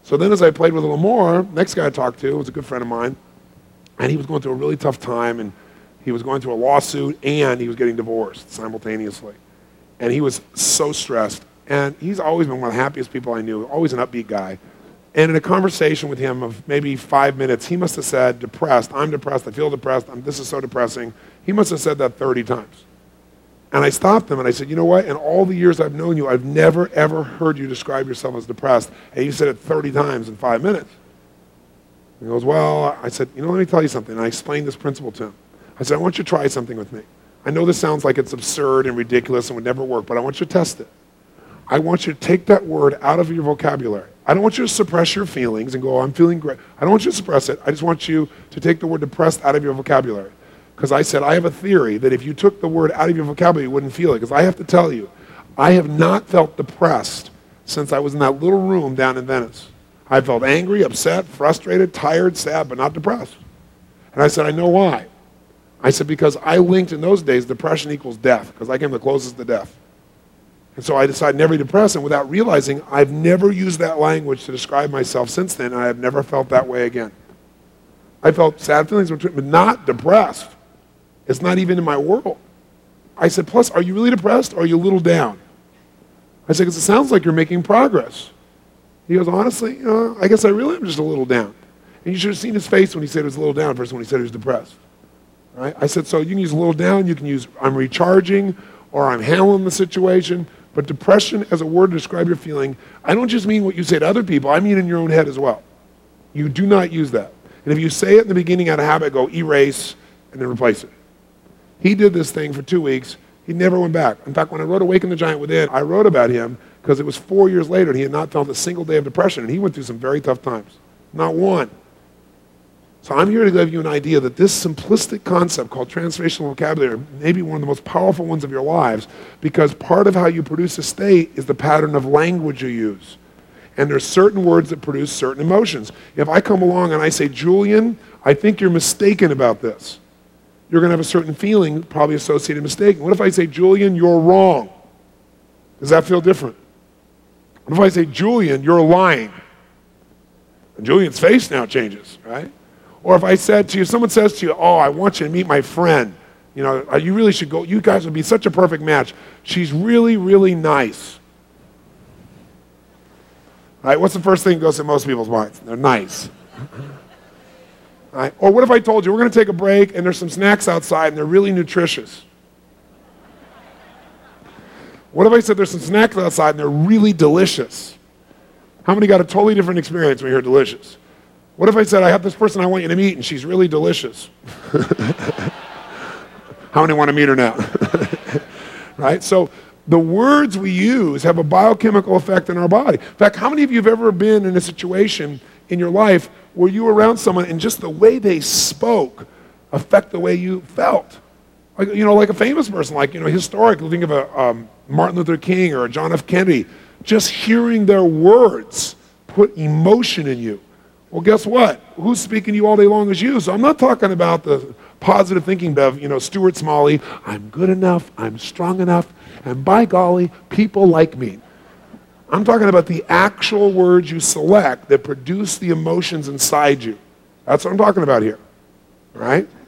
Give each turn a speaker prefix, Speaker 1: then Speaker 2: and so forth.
Speaker 1: So then as I played with a little more, next guy I talked to was a good friend of mine, and he was going through a really tough time, and he was going through a lawsuit, and he was getting divorced simultaneously. And he was so stressed. And he's always been one of the happiest people I knew, always an upbeat guy. And in a conversation with him of maybe 5 minutes, he must have said, depressed, I'm depressed, I feel depressed, this is so depressing. He must have said that 30 times. And I stopped him and I said, you know what? In all the years I've known you, I've never, ever heard you describe yourself as depressed. And you said it 30 times in 5 minutes. He goes, well, I said, let me tell you something. And I explained this principle to him. I said, I want you to try something with me. I know this sounds like it's absurd and ridiculous and would never work, but I want you to test it. I want you to take that word out of your vocabulary. I don't want you to suppress your feelings and go, oh, I'm feeling great. I don't want you to suppress it. I just want you to take the word depressed out of your vocabulary. Because I said, I have a theory that if you took the word out of your vocabulary, you wouldn't feel it. Because I have to tell you, I have not felt depressed since I was in that little room down in Venice. I felt angry, upset, frustrated, tired, sad, but not depressed. And I said, I know why. I said, because I linked in those days depression equals death, because I came the closest to death. And so I decided never to be depressed, and without realizing, I've never used that language to describe myself since then, and I have never felt that way again. I felt sad feelings, but not depressed. It's not even in my world. I said, plus, are you really depressed, or are you a little down? I said, because it sounds like you're making progress. He goes, honestly, I guess I really am just a little down. And you should have seen his face when he said he was a little down versus when he said he was depressed. Right? I said, so you can use a little down, you can use I'm recharging, or I'm handling the situation. But depression as a word to describe your feeling, I don't just mean what you say to other people, I mean in your own head as well. You do not use that. And if you say it in the beginning out of habit, go erase and then replace it. He did this thing for 2 weeks. He never went back. In fact, when I wrote Awaken the Giant Within, I wrote about him because it was 4 years later and he had not felt a single day of depression. And he went through some very tough times. Not one. So I'm here to give you an idea that this simplistic concept called transformational vocabulary may be one of the most powerful ones of your lives, because part of how you produce a state is the pattern of language you use. And there's certain words that produce certain emotions. If I come along and I say, Julian, I think you're mistaken about this, you're going to have a certain feeling probably associated with mistaken. What if I say, Julian, you're wrong? Does that feel different? What if I say, Julian, you're lying? And Julian's face now changes, right? Or if I said to you, someone says to you, oh, I want you to meet my friend. You really should go. You guys would be such a perfect match. She's really, really nice. Right? What's the first thing that goes in most people's minds? They're nice. Right? Or what if I told you, we're going to take a break and there's some snacks outside and they're really nutritious? What if I said there's some snacks outside and they're really delicious? How many got a totally different experience when you hear delicious? What if I said, I have this person I want you to meet and she's really delicious? How many want to meet her now? Right? So the words we use have a biochemical effect in our body. In fact, how many of you have ever been in a situation in your life where you were around someone and just the way they spoke affect the way you felt? Like a famous person, historically, think of a Martin Luther King or a John F. Kennedy. Just hearing their words put emotion in you. Well, guess what? Who's speaking to you all day long is you. So I'm not talking about the positive thinking of, Stuart Smalley. I'm good enough, I'm strong enough, and by golly, people like me. I'm talking about the actual words you select that produce the emotions inside you. That's what I'm talking about here, right?